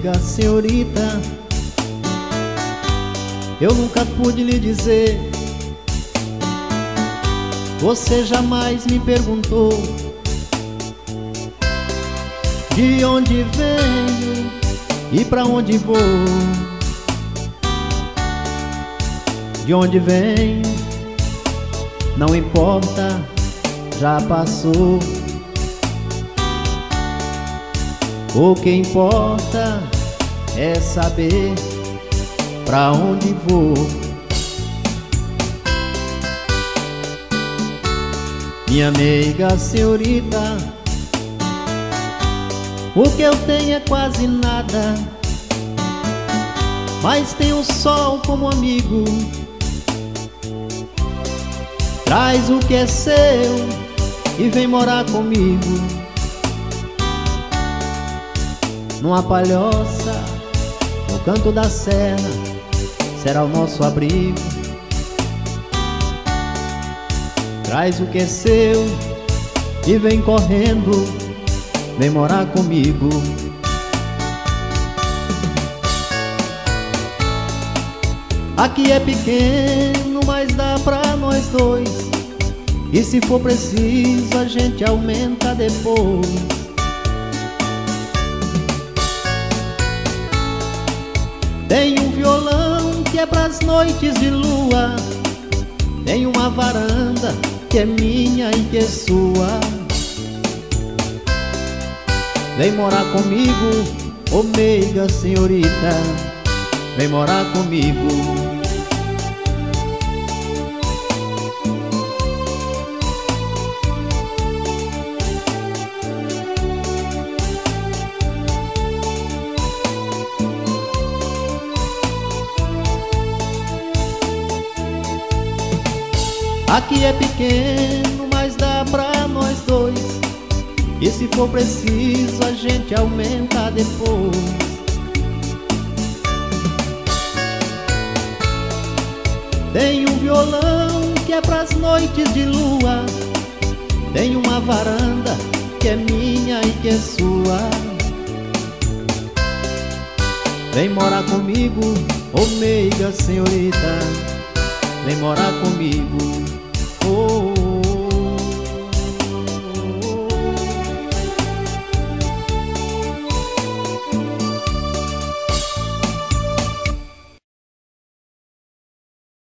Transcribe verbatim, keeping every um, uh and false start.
meiga senhorita, eu nunca pude lhe dizer. Você jamais me perguntou de onde venho e pra onde vou. De onde venho não importa, já passou. O que importa é saber pra onde vou. Minha meiga senhorita, o que eu tenho é quase nada, mas tenho o sol como amigo. Traz o que é seu e vem morar comigo. Numa palhoça, no canto da serra, será o nosso abrigo. Traz o que é seu e vem correndo, vem morar comigo. Aqui é pequeno, mas dá pra nós dois, e se for preciso a gente aumenta depois. Tem um violão que é pras noites de lua, tem uma varanda que é minha e que é sua. Vem morar comigo, ô meiga senhorita, vem morar comigo. Aqui é pequeno, mas dá pra nós dois, e se for preciso a gente aumenta depois. Tem um violão que é pras noites de lua, tem uma varanda que é minha e que é sua. Vem morar comigo, ô meiga senhorita, vem morar comigo.